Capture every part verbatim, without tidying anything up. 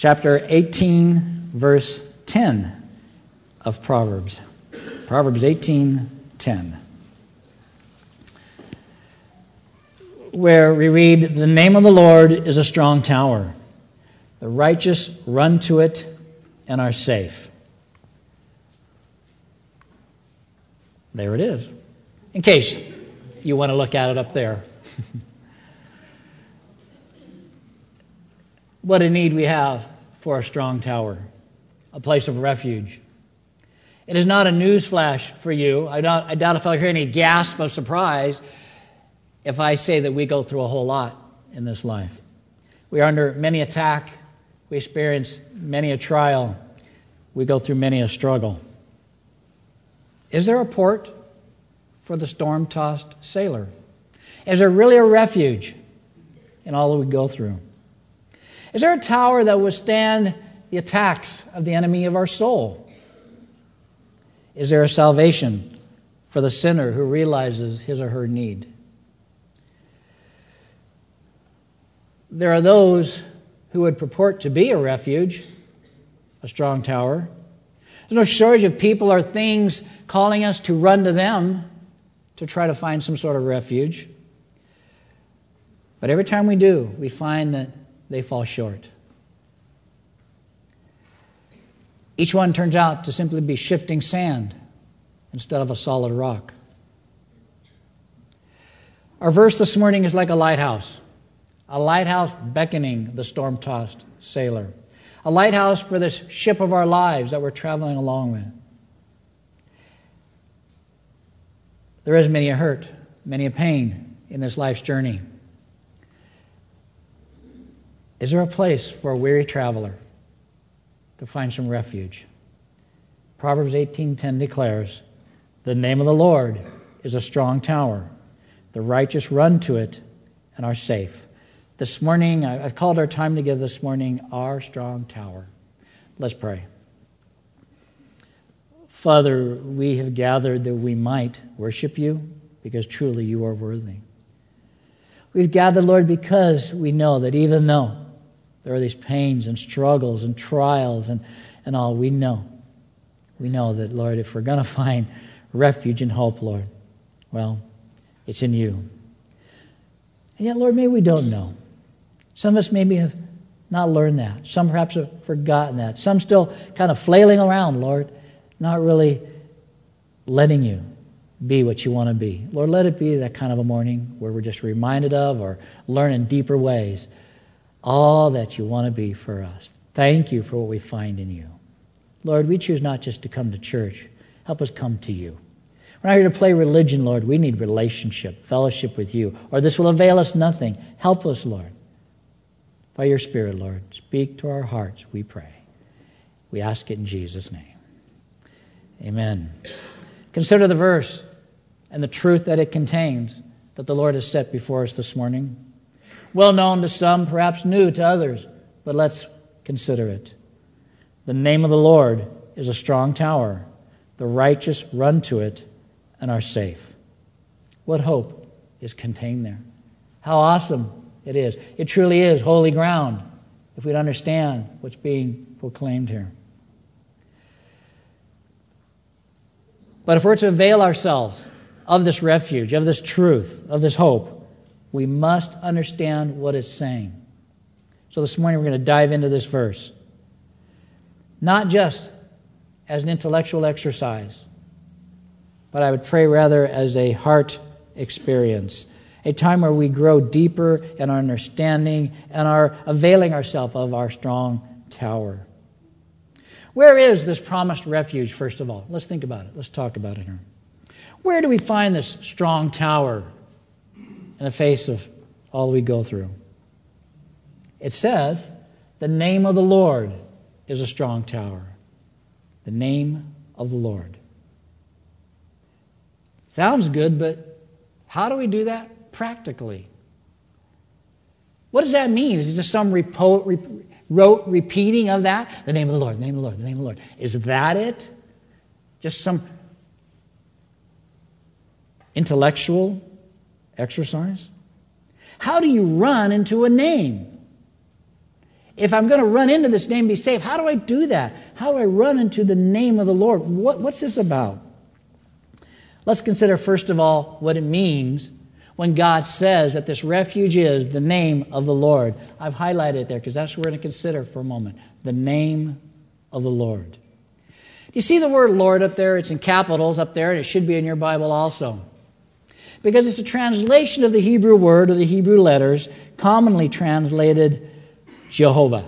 chapter eighteen, verse ten of Proverbs. Proverbs eighteen ten, where we read, "The name of the Lord is a strong tower. The righteous run to it and are safe." There it is, in case you want to look at it up there. What a need we have for a strong tower, a place of refuge. It is not a news flash for you. I doubt, I doubt if I'll hear any gasp of surprise if I say that we go through a whole lot in this life. We are under many attack. We experience many a trial. We go through many a struggle. Is there a port for the storm-tossed sailor? Is there really a refuge in all that we go through? Is there a tower that will withstand the attacks of the enemy of our soul? Is there a salvation for the sinner who realizes his or her need? There are those who would purport to be a refuge, a strong tower. There's no shortage of people or things calling us to run to them to try to find some sort of refuge. But every time we do, we find that they fall short. Each one turns out to simply be shifting sand instead of a solid rock. Our verse this morning is like a lighthouse. A lighthouse beckoning the storm-tossed sailor. A lighthouse for this ship of our lives that we're traveling along with. There is many a hurt, many a pain in this life's journey. Is there a place for a weary traveler to find some refuge? Proverbs eighteen ten declares, "The name of the Lord is a strong tower. The righteous run to it and are safe." This morning, I've called our time together this morning, Our Strong Tower. Let's pray. Father, we have gathered that we might worship you because truly you are worthy. We've gathered, Lord, because we know that even though there are these pains and struggles and trials and, and all, we know. We know that, Lord, if we're going to find refuge and hope, Lord, well, it's in you. And yet, Lord, maybe we don't know. Some of us maybe have not learned that. Some perhaps have forgotten that. Some still kind of flailing around, Lord, not really letting you be what you want to be. Lord, let it be that kind of a morning where we're just reminded of or learn in deeper ways all that you want to be for us. Thank you for what we find in you. Lord, we choose not just to come to church. Help us come to you. We're not here to play religion, Lord. We need relationship, fellowship with you, or this will avail us nothing. Help us, Lord. By your Spirit, Lord, speak to our hearts, we pray. We ask it in Jesus' name. Amen. Consider the verse and the truth that it contains that the Lord has set before us this morning. Well known to some, perhaps new to others, but let's consider it. The name of the Lord is a strong tower. The righteous run to it and are safe. What hope is contained there? How awesome it is. It truly is holy ground if we'd understand what's being proclaimed here. But if we're to avail ourselves of this refuge, of this truth, of this hope, we must understand what it's saying. So this morning we're going to dive into this verse. Not just as an intellectual exercise, but I would pray rather as a heart experience. A time where we grow deeper in our understanding and are availing ourselves of our strong tower. Where is this promised refuge, first of all? Let's think about it. Let's talk about it here. Where do we find this strong tower in the face of all we go through? It says, the name of the Lord is a strong tower. The name of the Lord. Sounds good, but how do we do that practically? What does that mean? Is it just some repo, re, rote repeating of that? The name of the Lord, the name of the Lord, the name of the Lord. Is that it? Just some intellectual exercise? How do you run into a name? If I'm going to run into this name and be saved, how do I do that? How do I run into the name of the Lord? What, what's this about? Let's consider, first of all, what it means when God says that this refuge is the name of the Lord. I've highlighted it there because that's what we're going to consider for a moment. The name of the Lord. Do you see the word Lord up there? It's in capitals up there, and it should be in your Bible also. Because it's a translation of the Hebrew word or the Hebrew letters, commonly translated Jehovah.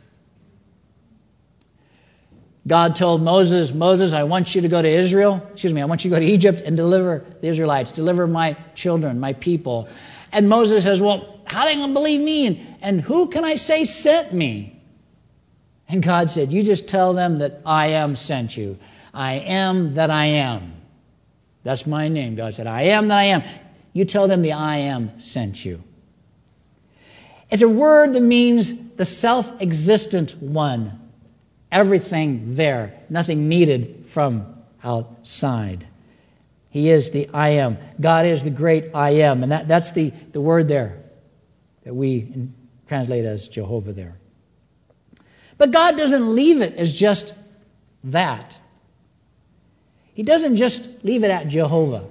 God told Moses, Moses, I want you to go to Israel, excuse me, I want you to go to Egypt and deliver the Israelites, deliver my children, my people. And Moses says, well, how are they going to believe me? And, and who can I say sent me? And God said, you just tell them that I am sent you. I am that I am. That's my name, God said. I am that I am. You tell them the I am sent you. It's a word that means the self-existent one. Everything there, nothing needed from outside. He is the I am. God is the great I am. And that, that's the, the word there that we translate as Jehovah there. But God doesn't leave it as just that. He doesn't just leave it at Jehovah.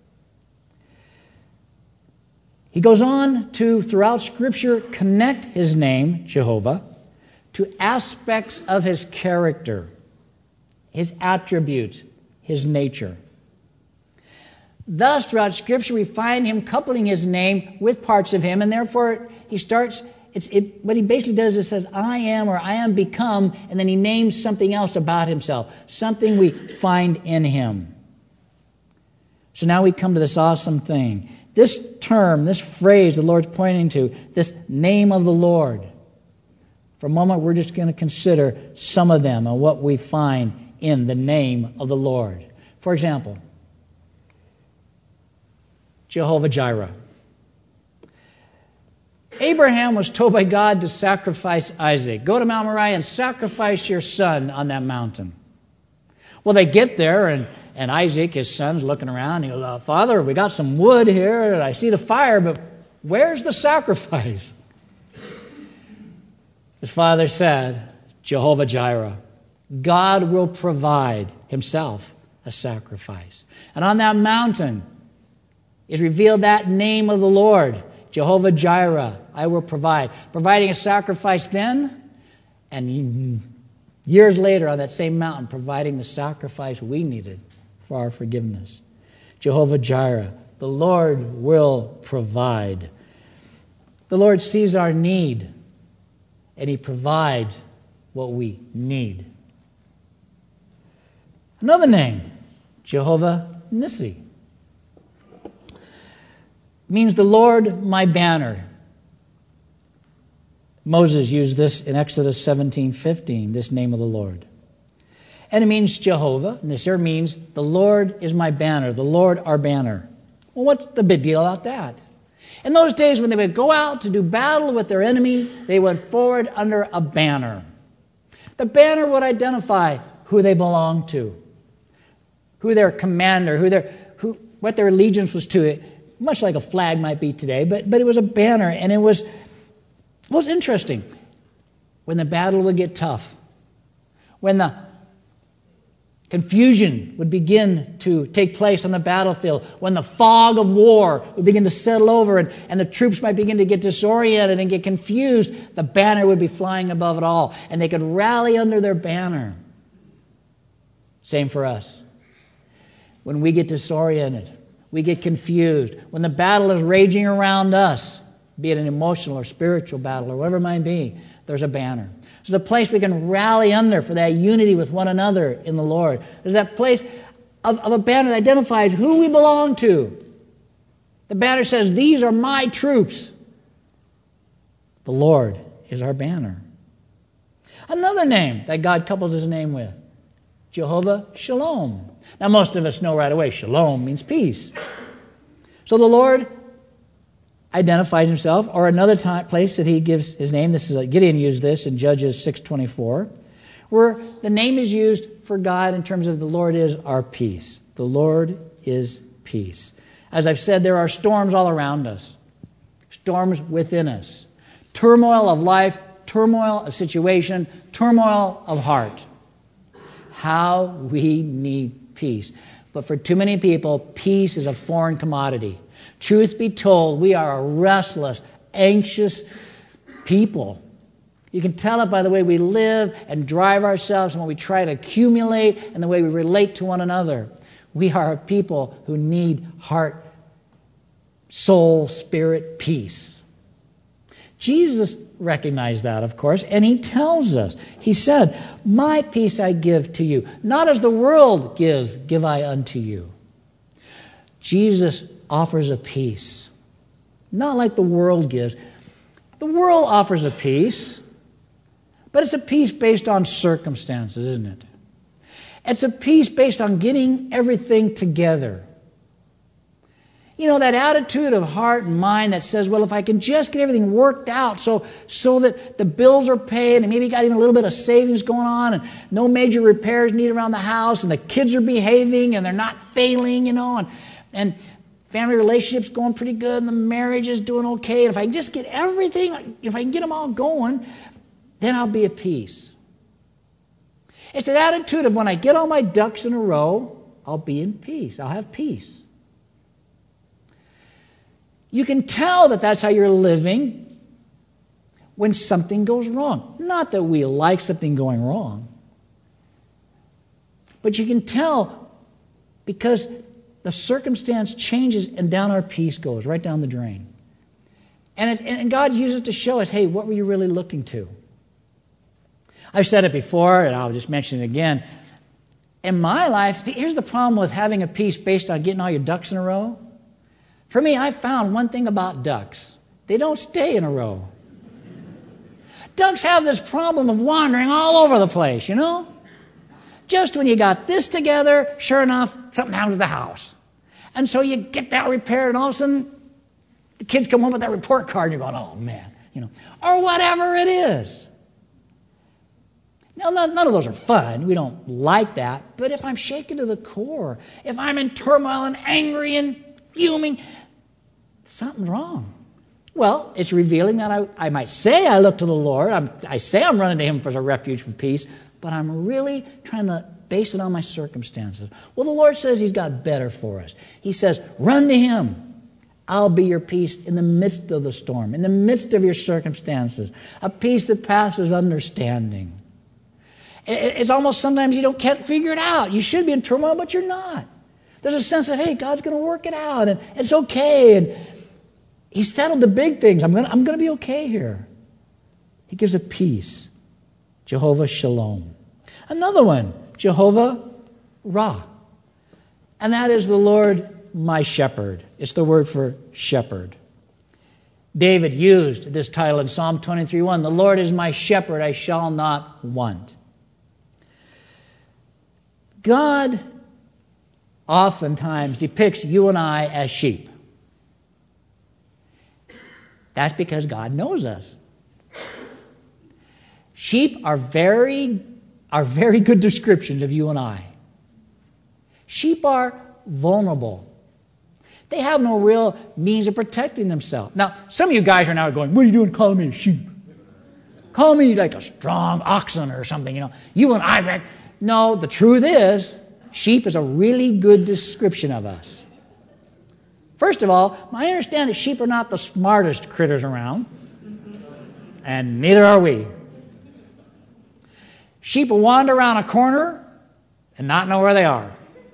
He goes on to, throughout Scripture, connect his name, Jehovah, to aspects of his character, his attributes, his nature. Thus, throughout Scripture, we find him coupling his name with parts of him, and therefore he starts, it's, it, what he basically does is says, I am or I am become, and then he names something else about himself, something we find in him. So now we come to this awesome thing. This term, this phrase the Lord's pointing to, this name of the Lord. For a moment, we're just going to consider some of them and what we find in the name of the Lord. For example, Jehovah Jireh. Abraham was told by God to sacrifice Isaac. Go to Mount Moriah and sacrifice your son on that mountain. Well, they get there, and, and Isaac, his son's looking around. He goes, uh, Father, we got some wood here, and I see the fire, but where's the sacrifice? His father said, Jehovah Jireh, God will provide himself a sacrifice. And on that mountain is revealed that name of the Lord, Jehovah Jireh, I will provide. Providing a sacrifice then, and years later on that same mountain, providing the sacrifice we needed for our forgiveness. Jehovah Jireh, the Lord will provide. The Lord sees our need, and he provides what we need. Another name, Jehovah Nissi, means the Lord my banner. Moses used this in Exodus seventeen fifteen, this name of the Lord. And it means Jehovah. Nissi means the Lord is my banner, the Lord our banner. Well, what's the big deal about that? In those days when they would go out to do battle with their enemy, they went forward under a banner. The banner would identify who they belonged to, who their commander, who their, who, what their allegiance was to. It, much like a flag might be today, but, but it was a banner, and it was, it was interesting. When the battle would get tough, when the confusion would begin to take place on the battlefield, when the fog of war would begin to settle over and, and the troops might begin to get disoriented and get confused, the banner would be flying above it all, and they could rally under their banner. Same for us. When we get disoriented, we get confused, when the battle is raging around us, be it an emotional or spiritual battle or whatever it might be, there's a banner. There's a place we can rally under for that unity with one another in the Lord. There's that place of, of a banner that identifies who we belong to. The banner says, these are my troops. The Lord is our banner. Another name that God couples his name with, Jehovah Shalom. Now, most of us know right away, Shalom means peace. So the Lord identifies himself, or another time, place that he gives his name. This is a, Gideon used this in Judges six twenty-four, where the name is used for God in terms of the Lord is our peace. The Lord is peace. As I've said, there are storms all around us, storms within us, turmoil of life turmoil of situation, turmoil of heart. How we need peace. But for too many people, peace is a foreign commodity. Truth be told, we are a restless, anxious people. You can tell it by the way we live and drive ourselves and when we try to accumulate and the way we relate to one another. We are a people who need heart, soul, spirit, peace. Jesus recognized that, of course, and he tells us. He said, my peace I give to you. Not as the world gives, give I unto you. Jesus offers a peace. Not like the world gives. The world offers a peace, but it's a peace based on circumstances, isn't it? It's a peace based on getting everything together. You know, that attitude of heart and mind that says, well, if I can just get everything worked out so, so that the bills are paid and maybe got even a little bit of savings going on and no major repairs needed around the house and the kids are behaving and they're not failing, you know, and, and family relationships going pretty good and the marriage is doing okay. And if I can just get everything, if I can get them all going, then I'll be at peace. It's that attitude of when I get all my ducks in a row, I'll be in peace. I'll have peace. You can tell that that's how you're living when something goes wrong. Not that we like something going wrong, but you can tell because the circumstance changes and down our peace goes, right down the drain. And, it, and God uses it to show us, hey, what were you really looking to? I've said it before, and I'll just mention it again. In my life, here's the problem with having a peace based on getting all your ducks in a row. For me, I found one thing about ducks. They don't stay in a row. Ducks have this problem of wandering all over the place, you know? Just when you got this together, sure enough, something happens to the house. And so you get that repaired, and all of a sudden, the kids come home with that report card, and you're going, oh, man, you know, or whatever it is. Now, none of those are fun. We don't like that. But if I'm shaken to the core, if I'm in turmoil and angry and fuming, something's wrong. Well, it's revealing that I, I might say I look to the Lord. I'm, I say I'm running to Him for a refuge for peace, but I'm really trying to base it on my circumstances. Well, the Lord says He's got better for us. He says, run to Him. I'll be your peace in the midst of the storm, in the midst of your circumstances, a peace that passes understanding. It's almost sometimes you don't can't figure it out. You should be in turmoil, but you're not. There's a sense of, hey, God's going to work it out, and it's okay, and He settled the big things. I'm going to, I'm going to be okay here. He gives a peace. Jehovah Shalom. Another one, Jehovah Ra. And that is the Lord my shepherd. It's the word for shepherd. David used this title in Psalm twenty-three one. The Lord is my shepherd, I shall not want. God oftentimes depicts you and I as sheep. That's because God knows us. Sheep are very, are very good descriptions of you and I. Sheep are vulnerable. They have no real means of protecting themselves. Now, some of you guys are now going, what are you doing calling me a sheep? Call me like a strong oxen or something, you know. You and I, no, the truth is, sheep is a really good description of us. First of all, I understand that sheep are not the smartest critters around, and neither are we. Sheep will wander around a corner and not know where they are.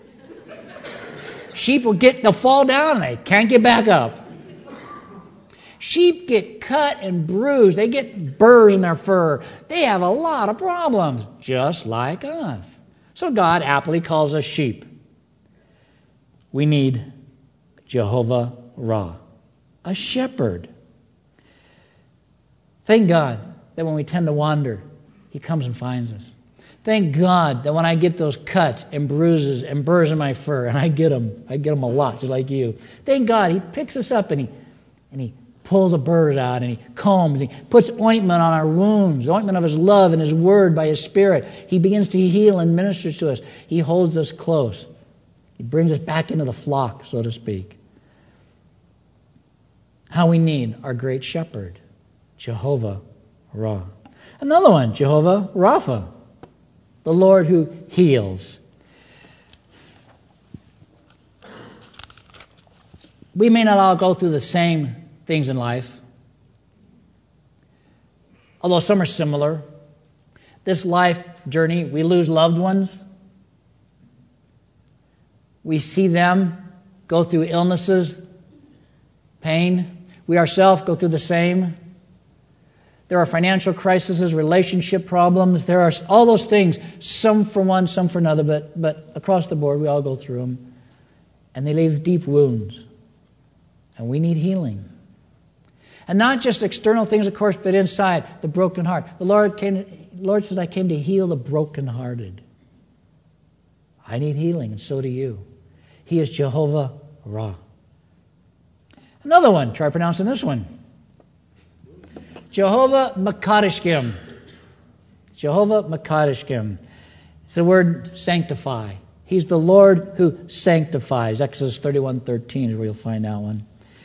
Sheep will get, they'll fall down and they can't get back up. Sheep get cut and bruised. They get burrs in their fur. They have a lot of problems, just like us. So God aptly calls us sheep. We need Jehovah Ra, a shepherd. Thank God that when we tend to wander, He comes and finds us. Thank God that when I get those cuts and bruises and burrs in my fur, and I get them, I get them a lot, just like you. Thank God He picks us up and He and He pulls the burrs out and He combs and He puts ointment on our wounds, the ointment of His love and His word by His Spirit. He begins to heal and ministers to us. He holds us close. He brings us back into the flock, so to speak. How we need our great shepherd, Jehovah Ra. Another one, Jehovah Rapha, the Lord who heals. We may not all go through the same things in life, although some are similar. This life journey, we lose loved ones. We see them go through illnesses, pain. We ourselves go through the same. There are financial crises, relationship problems. There are all those things, some for one, some for another, but, but across the board, we all go through them. And they leave deep wounds. And we need healing. And not just external things, of course, but inside, the broken heart. The Lord came, the Lord said, I came to heal the brokenhearted. I need healing, and so do you. He is Jehovah Ra. Another one, try pronouncing this one. Jehovah Makadishkim. Jehovah Makadishkim. It's the word sanctify. He's the Lord who sanctifies. Exodus thirty-one thirteen is where you'll find that one.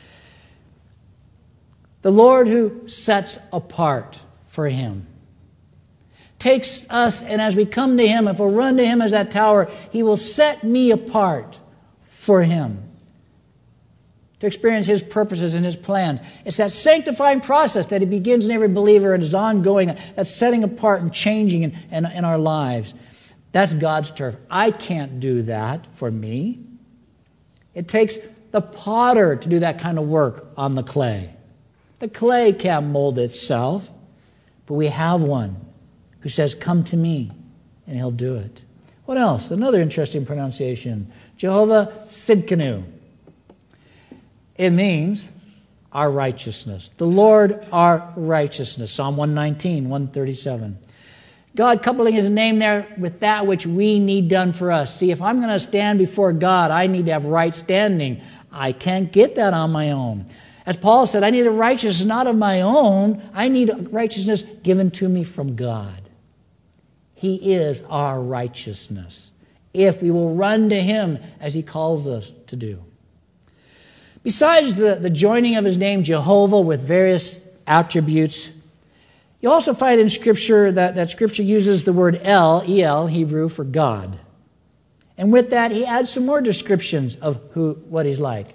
The Lord who sets apart for Him. Takes us, and as we come to Him, if we'll run to Him as that tower, He will set me apart for Him. To experience His purposes and His plans. It's that sanctifying process that He begins in every believer and is ongoing. That's setting apart and changing in, in, in our lives. That's God's turf. I can't do that for me. It takes the potter to do that kind of work on the clay. The clay can't mold itself, but we have one who says, come to me, and He'll do it. What else? Another interesting pronunciation. Jehovah Sidkenu. It means our righteousness. The Lord our righteousness. Psalm one nineteen, one thirty-seven. God coupling His name there with that which we need done for us. See, if I'm going to stand before God, I need to have right standing. I can't get that on my own. As Paul said, I need a righteousness not of my own. I need a righteousness given to me from God. He is our righteousness, if we will run to Him as He calls us to do. Besides the, the joining of His name, Jehovah, with various attributes, you also find in Scripture that, that Scripture uses the word El, E L, Hebrew, for God. And with that, He adds some more descriptions of who, what He's like.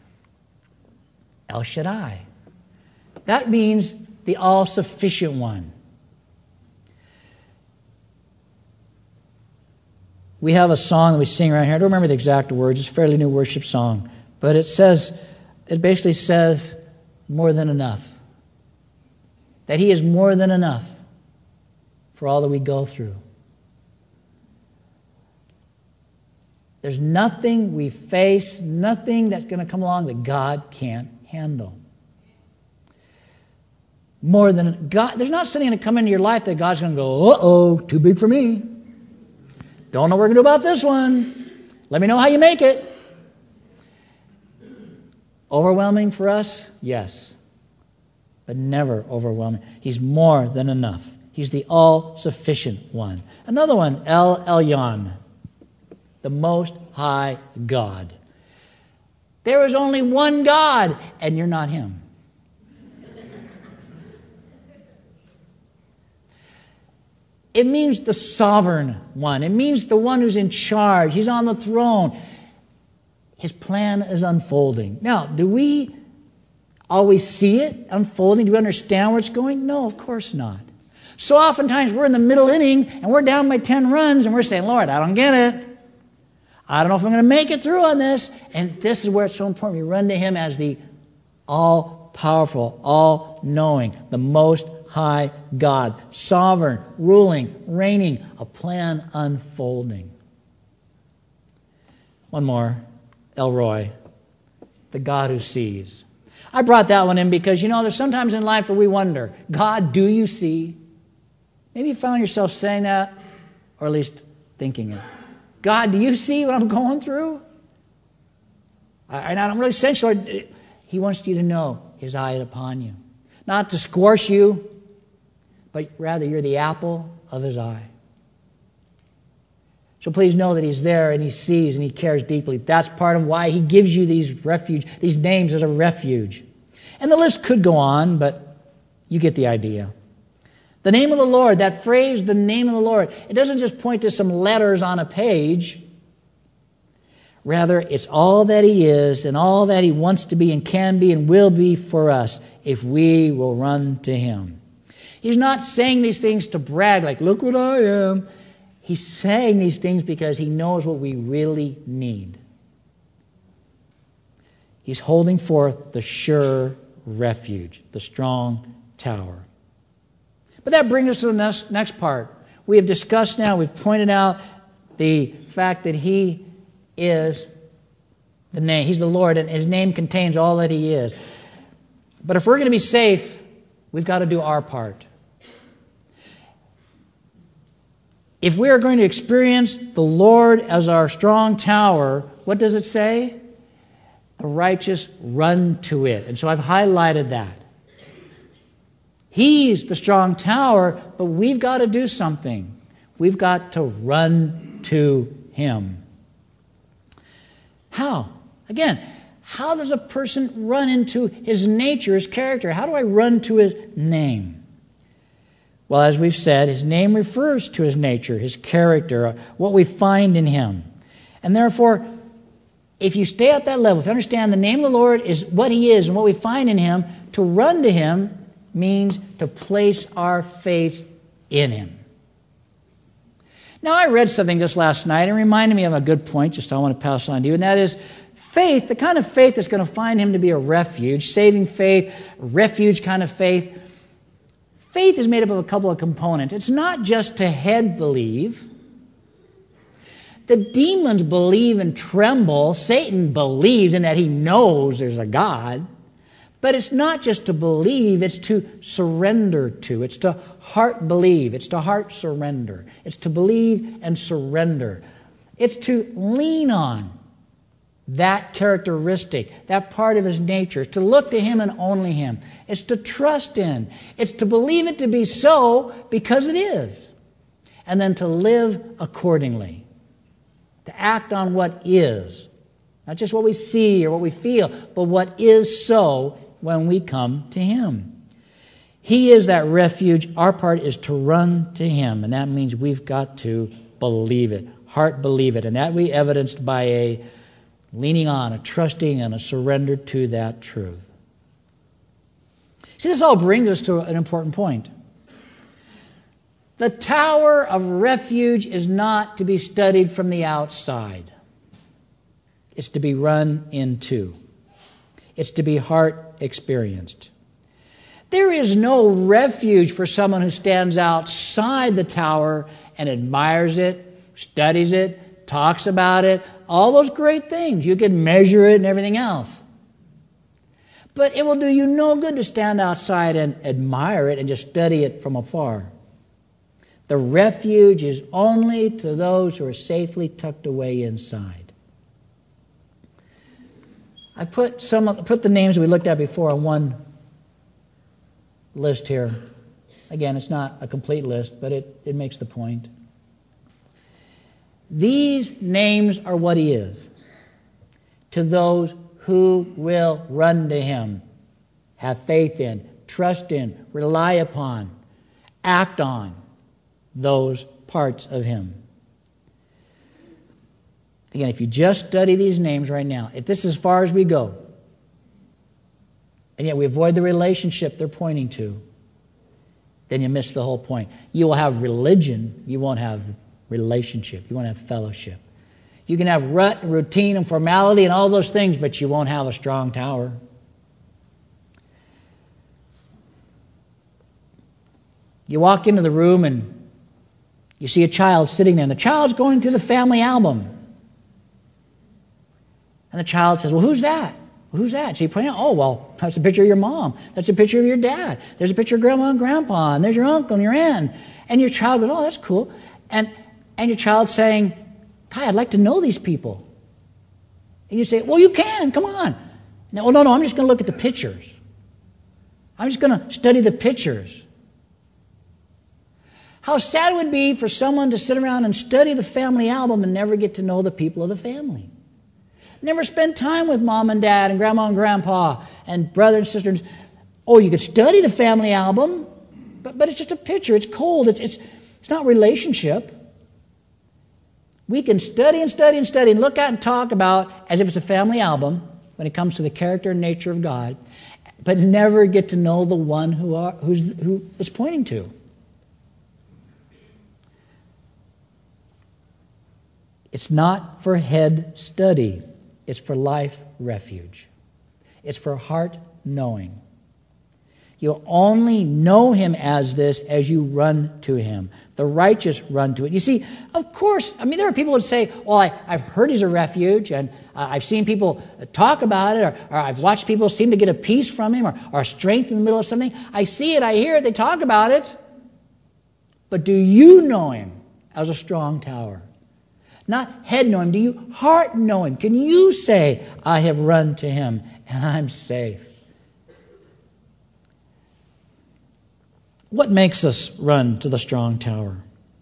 El Shaddai. That means the all-sufficient one. We have a song that we sing around here. I don't remember the exact words. It's a fairly new worship song. But it says, it basically says, more than enough. That He is more than enough for all that we go through. There's nothing we face, nothing that's going to come along that God can't handle. More than God. There's not something going to come into your life that God's going to go, uh-oh, too big for me. Don't know what we're going to do about this one. Let me know how you make it. Overwhelming for us? Yes. But never overwhelming. He's more than enough. He's the all-sufficient one. Another one, El Elyon, the Most High God. There is only one God, and you're not Him. It means the sovereign one. It means the one who's in charge. He's on the throne. His plan is unfolding. Now, do we always see it unfolding? Do we understand where it's going? No, of course not. So oftentimes we're in the middle inning and we're down by ten runs and we're saying, Lord, I don't get it. I don't know if I'm going to make it through on this. And this is where it's so important. We run to Him as the all-powerful, all-knowing, the Most High God, sovereign, ruling, reigning, a plan unfolding. One more. El Roi, the God who sees. I brought that one in because, you know, there's sometimes in life where we wonder, God, do you see? Maybe you found yourself saying that, or at least thinking it. God, do you see what I'm going through? And I'm really sensual. He wants you to know His eye is upon you. Not to squash you, but rather you're the apple of His eye. So please know that He's there and He sees and He cares deeply. That's part of why He gives you these refuge, these names as a refuge. And the list could go on, but you get the idea. The name of the Lord, that phrase, the name of the Lord, it doesn't just point to some letters on a page. Rather, it's all that He is and all that He wants to be and can be and will be for us if we will run to Him. He's not saying these things to brag, like, look what I am. He's saying these things because He knows what we really need. He's holding forth the sure refuge, the strong tower. But that brings us to the next, next part. We have discussed now, we've pointed out the fact that He is the name. He's the Lord, and His name contains all that He is. But if we're going to be safe, we've got to do our part. If we are going to experience the Lord as our strong tower, what does it say? The righteous run to it. And so I've highlighted that. He's the strong tower, but we've got to do something. We've got to run to Him. How? Again, how does a person run into His nature, His character? How do I run to His name? Well, as we've said, His name refers to His nature, His character, what we find in Him. And therefore, if you stay at that level, if you understand the name of the Lord is what He is and what we find in Him, to run to Him means to place our faith in Him. Now, I read something just last night and it reminded me of a good point, just I want to pass on to you, and that is faith, the kind of faith that's going to find Him to be a refuge, saving faith, refuge kind of faith. Faith is made up of a couple of components. It's not just to head believe. The demons believe and tremble. Satan believes in that he knows there's a God. But it's not just to believe, it's to surrender to. It's to heart believe. It's to heart surrender. It's to believe and surrender. It's to lean on that characteristic, that part of His nature. It's to look to Him and only Him. It's to trust in. It's to believe it to be so because it is. And then to live accordingly. To act on what is. Not just what we see or what we feel, but what is so when we come to Him. He is that refuge. Our part is to run to Him. And that means we've got to believe it. Heart believe it. And that we evidenced by a leaning on, a trusting, and a surrender to that truth. See, this all brings us to an important point. The tower of refuge is not to be studied from the outside. It's to be run into. It's to be heart experienced. There is no refuge for someone who stands outside the tower and admires it, studies it, talks about it, all those great things. You can measure it and everything else. But it will do you no good to stand outside and admire it and just study it from afar. The refuge is only to those who are safely tucked away inside. I put some put the names we looked at before on one list here. Again, it's not a complete list, but it, it makes the point. These names are what He is to those who will run to Him, have faith in, trust in, rely upon, act on those parts of Him. Again, if you just study these names right now, if this is as far as we go, and yet we avoid the relationship they're pointing to, then you miss the whole point. You will have religion, you won't have relationship. You won't have fellowship. You can have rut, and routine, and formality, and all those things, but you won't have a strong tower. You walk into the room and you see a child sitting there, and the child's going through the family album. And the child says, well, who's that? Well, who's that? So you point out, oh, well, that's a picture of your mom. That's a picture of your dad. There's a picture of grandma and grandpa, and there's your uncle and your aunt. And your child goes, oh, that's cool. And And your child's saying, Kai, I'd like to know these people. And you say, well, you can. Come on. No, well, no, no, I'm just going to look at the pictures. I'm just going to study the pictures. How sad it would be for someone to sit around and study the family album and never get to know the people of the family. Never spend time with mom and dad and grandma and grandpa and brother and sisters. Oh, you could study the family album, But, but it's just a picture. It's cold. It's, it's, it's not relationship. We can study and study and study and look at and talk about as if it's a family album when it comes to the character and nature of God, but never get to know the one who, are, who's, who it's pointing to. It's not for head study. It's for life refuge. It's for heart knowing. You'll only know him as this as you run to him. The righteous run to it. You see, of course, I mean, there are people who say, well, I, I've heard he's a refuge, and uh, I've seen people talk about it, or, or I've watched people seem to get a peace from him, or, or a strength in the middle of something. I see it, I hear it, they talk about it. But do you know him as a strong tower? Not head know him. Do you heart know him? Can you say, I have run to him and I'm safe? What makes us run to the strong tower?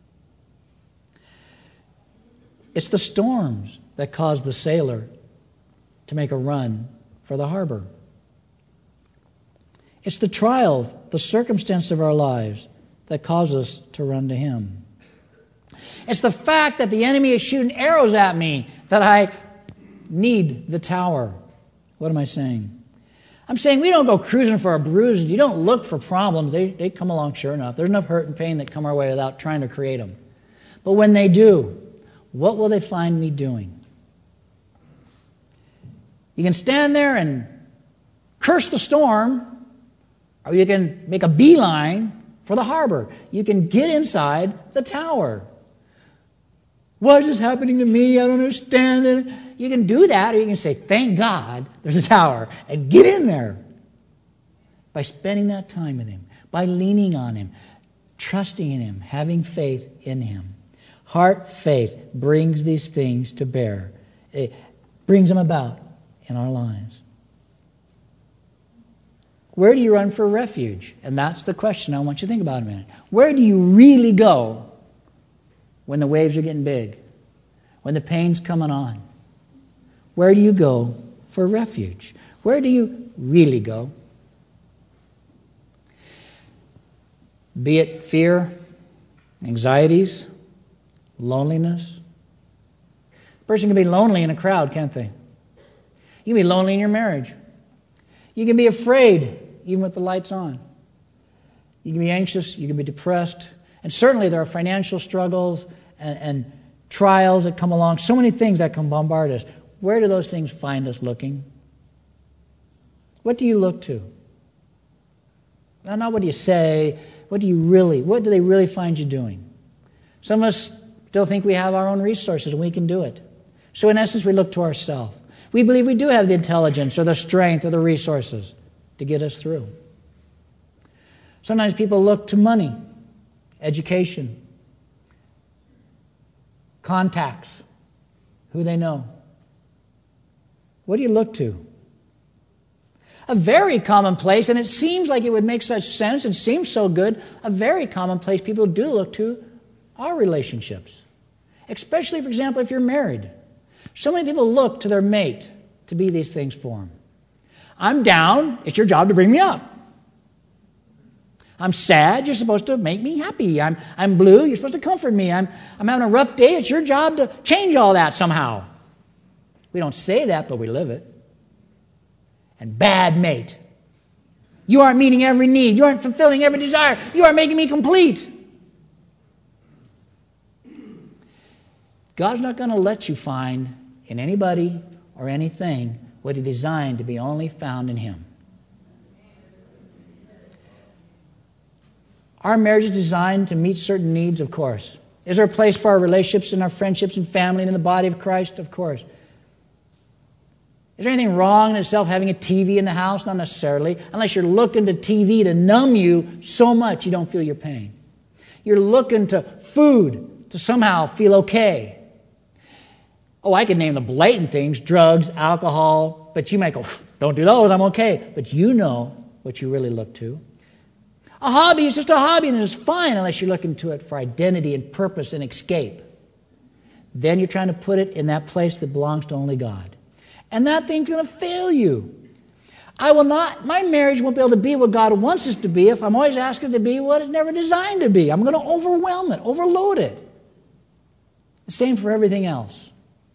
It's the storms that cause the sailor to make a run for the harbor. It's the trials, the circumstance of our lives that cause us to run to him. It's the fact that the enemy is shooting arrows at me that I need the tower. What am I saying? I'm saying we don't go cruising for a bruise. You don't look for problems. They, they come along sure enough. There's enough hurt and pain that come our way without trying to create them. But when they do, what will they find me doing? You can stand there and curse the storm, or you can make a beeline for the harbor. You can get inside the tower. Why is this happening to me? I don't understand it. You can do that, or you can say, thank God there's a tower, and get in there. By spending that time with him, by leaning on him, trusting in him, having faith in him. Heart faith brings these things to bear. It brings them about in our lives. Where do you run for refuge? And that's the question I want you to think about a minute. Where do you really go when the waves are getting big? When the pain's coming on? Where do you go for refuge? Where do you really go? Be it fear, anxieties, loneliness. A person can be lonely in a crowd, can't they? You can be lonely in your marriage. You can be afraid even with the lights on. You can be anxious, you can be depressed. And certainly there are financial struggles and, and trials that come along. So many things that can bombard us. Where do those things find us looking? What do you look to? Now, not what do you say. What do you really, what do they really find you doing? Some of us still think we have our own resources and we can do it. So in essence, we look to ourselves. We believe we do have the intelligence or the strength or the resources to get us through. Sometimes people look to money, education, contacts, who they know. What do you look to? A very common place, and it seems like it would make such sense, it seems so good, a very common place people do look to are relationships. Especially, for example, if you're married. So many people look to their mate to be these things for them. I'm down, it's your job to bring me up. I'm sad, you're supposed to make me happy. I'm, I'm blue, you're supposed to comfort me. I'm, I'm having a rough day, it's your job to change all that somehow. We don't say that, but we live it. And bad mate. You aren't meeting every need. You aren't fulfilling every desire. You aren't making me complete. God's not going to let you find in anybody or anything what He designed to be only found in Him. Our marriage is designed to meet certain needs, of course. Is there a place for our relationships and our friendships and family and in the body of Christ? Of course. Is there anything wrong in itself having a T V in the house? Not necessarily, unless you're looking to T V to numb you so much you don't feel your pain. You're looking to food to somehow feel okay. Oh, I could name the blatant things, drugs, alcohol, but you might go, don't do those, I'm okay. But you know what you really look to. A hobby is just a hobby and it's fine unless you're looking to it for identity and purpose and escape. Then you're trying to put it in that place that belongs to only God. And that thing's going to fail you. I will not, my marriage won't be able to be what God wants us to be if I'm always asking it to be what it's never designed to be. I'm going to overwhelm it, overload it. The same for everything else.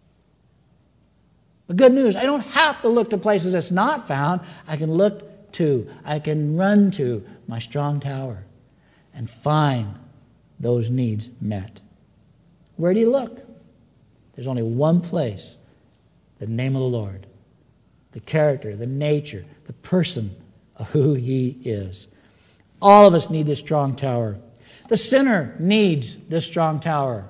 The good news, I don't have to look to places that's not found. I can look to, I can run to my strong tower and find those needs met. Where do you look? There's only one place, the name of the Lord. The character, the nature, the person of who He is. All of us need this strong tower. The sinner needs this strong tower,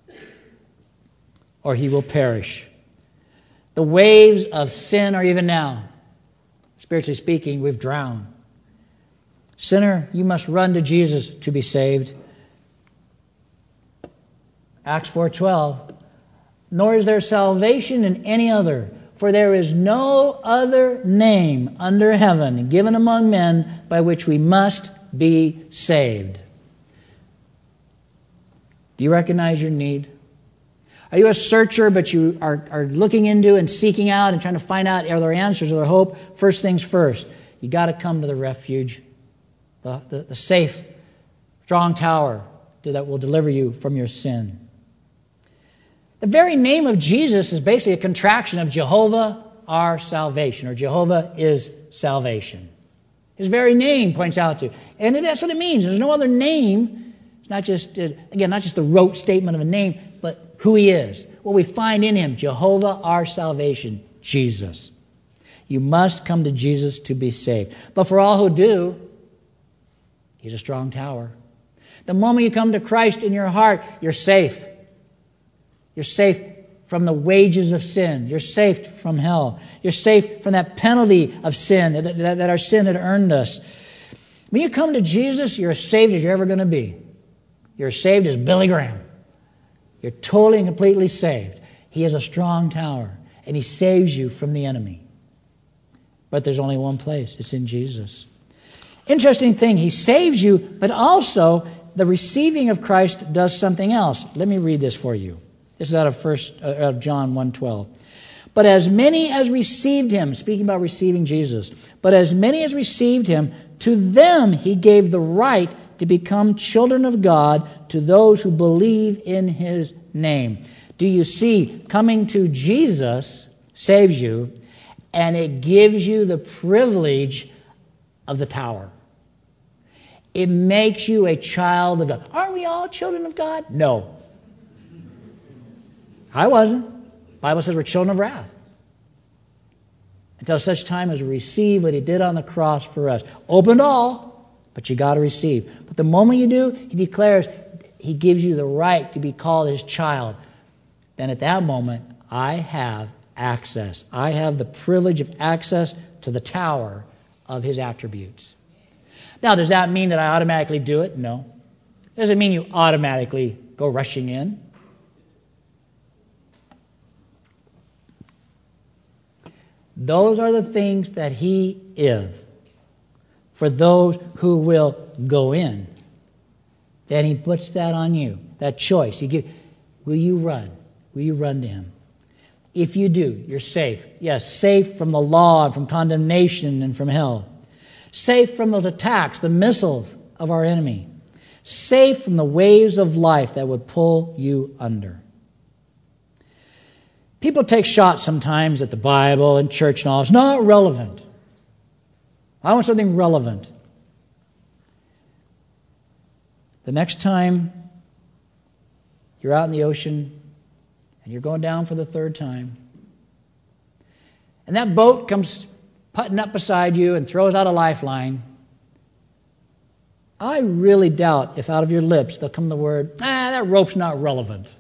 or he will perish. The waves of sin are even now, spiritually speaking, we've drowned. Sinner, you must run to Jesus to be saved. Acts four twelve, nor is there salvation in any other, for there is no other name under heaven given among men by which we must be saved. Do you recognize your need? Are you a searcher, but you are, are looking into and seeking out and trying to find out are there answers, are there hope? First things first, you got to come to the refuge, the, the, the safe, strong tower that will deliver you from your sin. The very name of Jesus is basically a contraction of Jehovah, our salvation, or Jehovah is salvation. His very name points out to. And that's what it means. There's no other name. It's not just, again, not just the rote statement of a name, but who He is. What we find in Him, Jehovah, our salvation, Jesus. You must come to Jesus to be saved. But for all who do, He's a strong tower. The moment you come to Christ in your heart, you're safe. You're safe from the wages of sin. You're safe from hell. You're safe from that penalty of sin that, that, that our sin had earned us. When you come to Jesus, you're as saved as you're ever going to be. You're as saved as Billy Graham. You're totally and completely saved. He is a strong tower, and He saves you from the enemy. But there's only one place. It's in Jesus. Interesting thing, He saves you, but also the receiving of Christ does something else. Let me read this for you. This is out of first uh, out of John one twelve. But as many as received Him, speaking about receiving Jesus, but as many as received Him, to them He gave the right to become children of God, to those who believe in His name. Do you see, coming to Jesus saves you, and it gives you the privilege of the tower. It makes you a child of God. Aren't we all children of God? No. I wasn't. The Bible says we're children of wrath. Until such time as we receive what He did on the cross for us. Open to all, but you got to receive. But the moment you do, He declares, He gives you the right to be called His child. Then at that moment, I have access. I have the privilege of access to the tower of His attributes. Now, does that mean that I automatically do it? No. Does it mean you automatically go rushing in? Those are the things that He is for those who will go in. Then He puts that on you, that choice. He gives, will you run? Will you run to Him? If you do, you're safe. Yes, safe from the law and from condemnation and from hell. Safe from those attacks, the missiles of our enemy. Safe from the waves of life that would pull you under. People take shots sometimes at the Bible and church and all. It's not relevant. I want something relevant. The next time you're out in the ocean and you're going down for the third time, and that boat comes putting up beside you and throws out a lifeline, I really doubt if out of your lips there'll come the word, ah, that rope's not relevant.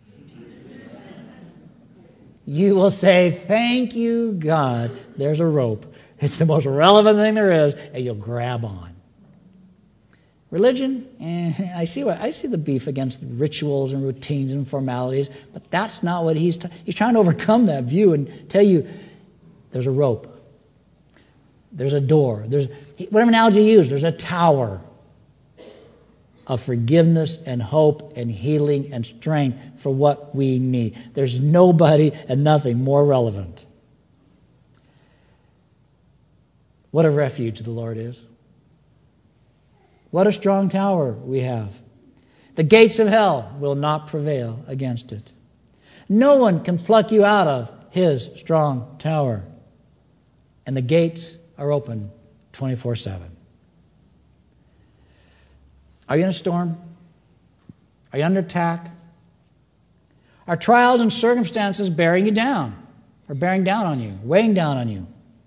You will say, thank you, God, there's a rope. It's the most relevant thing there is, and you'll grab on. Religion, eh, I see what I see the beef against rituals and routines and formalities, but that's not what he's t- he's trying to overcome that view and tell you there's a rope, there's a door, there's whatever analogy you use, there's a tower of forgiveness and hope and healing and strength for what we need. There's nobody and nothing more relevant. What a refuge the Lord is. What a strong tower we have. The gates of hell will not prevail against it. No one can pluck you out of his strong tower. And the gates are open twenty-four seven. Are you in a storm? Are you under attack? Are trials and circumstances bearing you down? Or bearing down on you, weighing down on you?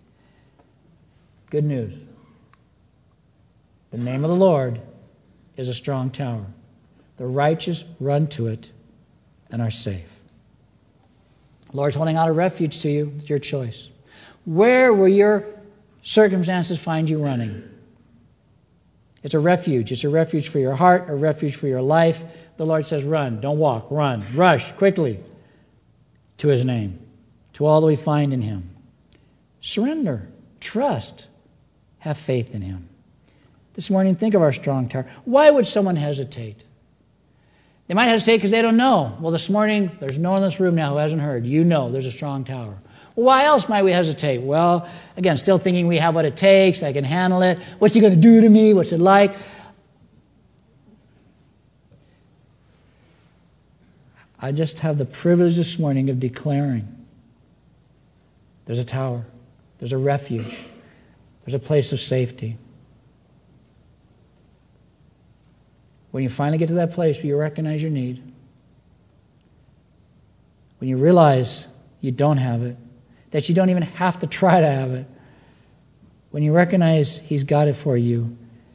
Good news. The name of the Lord is a strong tower. The righteous run to it and are safe. The Lord's holding out a refuge to you. It's your choice. Where will your circumstances find you running? It's a refuge. It's a refuge for your heart, a refuge for your life. The Lord says, run, don't walk, run, rush quickly to his name, to all that we find in him. Surrender, trust, have faith in him. This morning, think of our strong tower. Why would someone hesitate? They might hesitate because they don't know. Well, this morning, there's no one in this room now who hasn't heard. You know there's a strong tower. Well, why else might we hesitate? Well, again, still thinking we have what it takes, I can handle it. What's he going to do to me? What's it like? I just have the privilege this morning of declaring there's a tower, there's a refuge, there's a place of safety. When you finally get to that place where you recognize your need, when you realize you don't have it, that you don't even have to try to have it, when you recognize he's got it for you,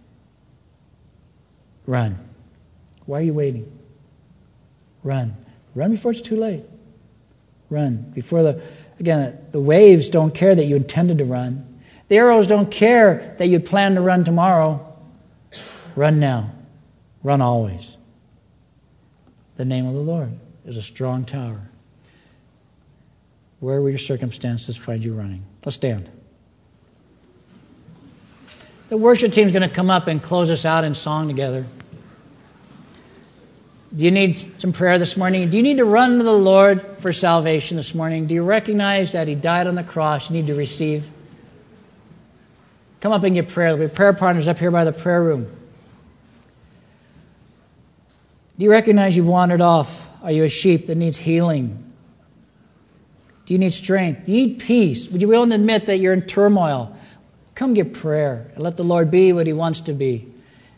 run. Why are you waiting? Run. Run before it's too late. Run. Before the, again, the waves don't care that you intended to run. The arrows don't care that you plan to run tomorrow. Run now. Run always. The name of the Lord is a strong tower. Where will your circumstances find you running? Let's stand. The worship team's going to come up and close us out in song together. Do you need some prayer this morning? Do you need to run to the Lord for salvation this morning? Do you recognize that he died on the cross? You need to receive? Come up and get prayer. There'll be prayer partners up here by the prayer room. Do you recognize you've wandered off? Are you a sheep that needs healing? Do you need strength? Do you need peace? Would you be willing to admit that you're in turmoil? Come get prayer and let the Lord be what he wants to be.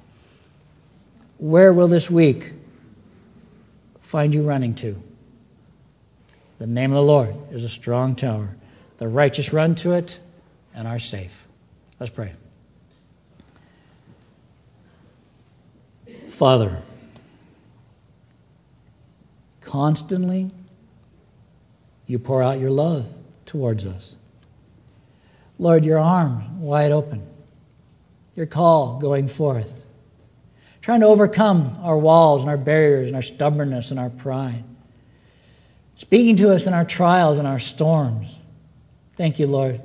Where will this week find you running to? The name of the Lord is a strong tower. The righteous run to it and are safe. Let's pray. Father, constantly you pour out your love towards us. Lord, your arms wide open. Your call going forth. Trying to overcome our walls and our barriers and our stubbornness and our pride. Speaking to us in our trials and our storms. Thank you, Lord,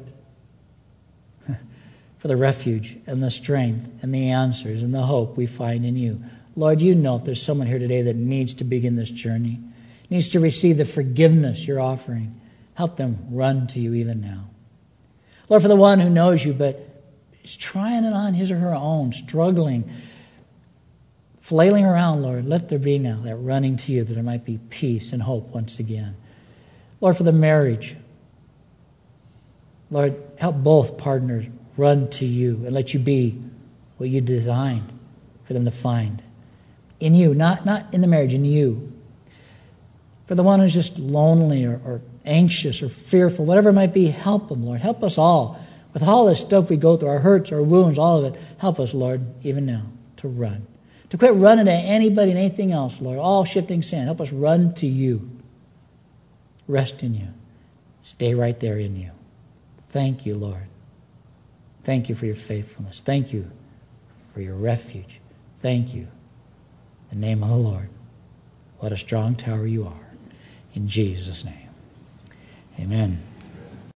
for the refuge and the strength and the answers and the hope we find in you. Lord, you know if there's someone here today that needs to begin this journey, needs to receive the forgiveness you're offering, help them run to you even now. Lord, for the one who knows you but is trying it on his or her own, struggling, flailing around, Lord, let there be now that running to you, that there might be peace and hope once again. Lord, for the marriage, Lord, help both partners run to you and let you be what you designed for them to find. In you, not, not in the marriage, in you. For the one who's just lonely or, or anxious or fearful, whatever it might be, help them, Lord. Help us all. With all this stuff we go through, our hurts, our wounds, all of it, help us, Lord, even now, to run. To quit running to anybody and anything else, Lord. All shifting sand. Help us run to you. Rest in you. Stay right there in you. Thank you, Lord. Thank you for your faithfulness. Thank you for your refuge. Thank you. In the name of the Lord. What a strong tower you are. In Jesus' name. Amen.